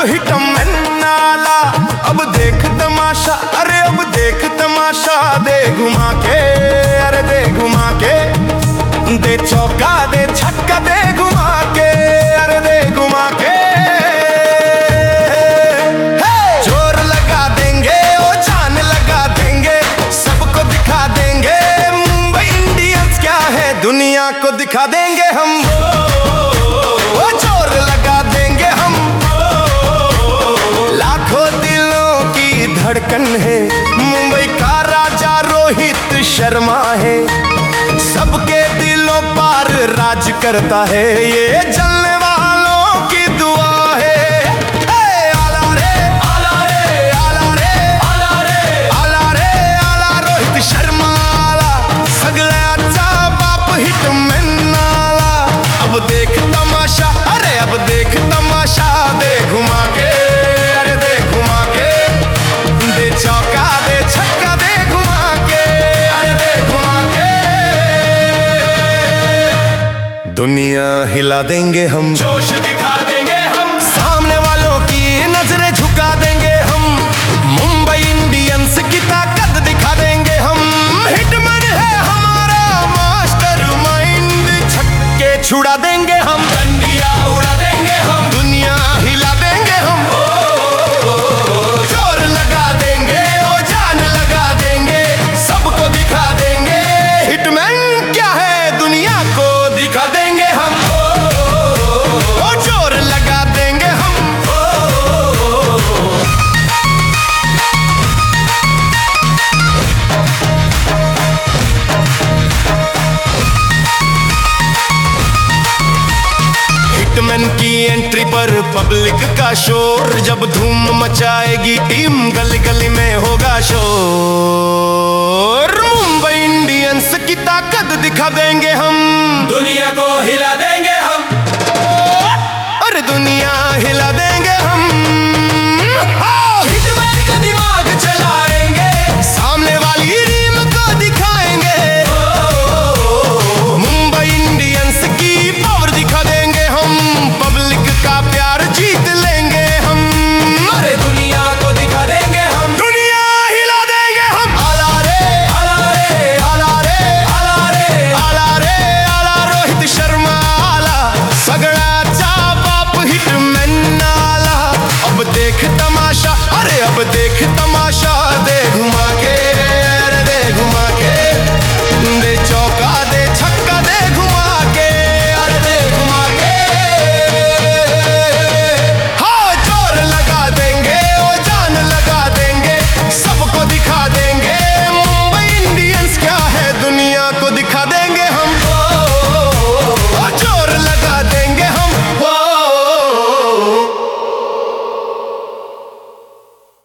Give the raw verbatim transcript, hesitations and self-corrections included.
Hitman नाला। अब देख तमाशा, अरे अब देख तमाशा, दे घुमा के, अरे दे घुमा के, दे चौका दे छक्का, दे घुमा के, अरे दे घुमा के। जोर लगा देंगे, ओ जान लगा देंगे, सबको दिखा देंगे मुंबई इंडियंस क्या है, दुनिया को दिखा देंगे हम। ओ जोर लगा देंगे हम, लाखों दिलों की धड़कन है, मुंबई का राजा रोहित शर्मा है, सबके दिलों पार राज करता है, ये जलने वालों की दुआ है। आला रे आला रे आला रे आला रे आला रे आला रोहित शर्मा आला, सगळ्याचा बाप हिटमैन नाला। अब देख तमाशा, अरे अब देख तमाशा, दे घुमा के, अरे दे घुमा के, दे चौका दे छक्का, दे घुमा के, अरे दे घुमा के। दुनिया हिला देंगे हम, जोश दिखा देंगे हम, सामने वालों की नजरें झुका देंगे हम, मुंबई इंडियंस की ताकत दिखा देंगे हम। हिटमैन है हमारा मास्टर माइंड, छक्के छुड़ा देंगे हम, डंडिया उड़ा देंगे हम, दुनिया हिला देंगे हम। जोर लगा देंगे, ओ जान लगा देंगे, सबको दिखा देंगे हिटमैन क्या है, दुनिया को दिखा देंगे हम। ओ जोर लगा देंगे हम। हिटमैन की एंट्री पर पब्लिक का शोर, जब धूम मचाएगी टीम, गली गली में होगा शोर। मुंबई इंडियंस की ताकत दिखा देंगे हम, दुनिया को हिला देंगे हम, अरे दुनिया हिला